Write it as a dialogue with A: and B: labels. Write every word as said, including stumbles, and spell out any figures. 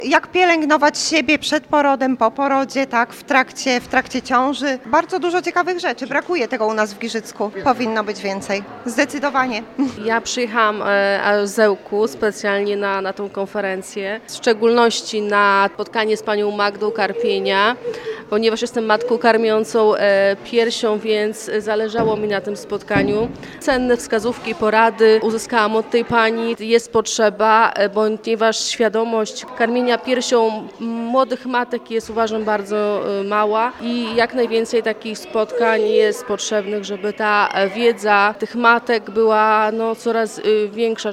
A: Jak pielęgnować siebie przed porodem, po porodzie, tak, w trakcie, w trakcie ciąży. Bardzo dużo ciekawych rzeczy. Brakuje tego u nas w Giżycku. Powinno być więcej. Zdecydowanie.
B: Ja przyjechałam e, z Ełku specjalnie na, na tą konferencję, w szczególności na spotkanie z panią Magdą Karpienia, ponieważ jestem matką karmiącą e, piersią, więc zależało mi na tym spotkaniu. Cenne wskazówki, porady uzyskałam od tej pani. Jest potrzeba, e, ponieważ świadomość karmienia piersią młodych matek jest, uważam, bardzo e, mała i jak najwięcej takich spotkań jest potrzebnych, żeby ta wiedza tych matek była no, coraz e, większa.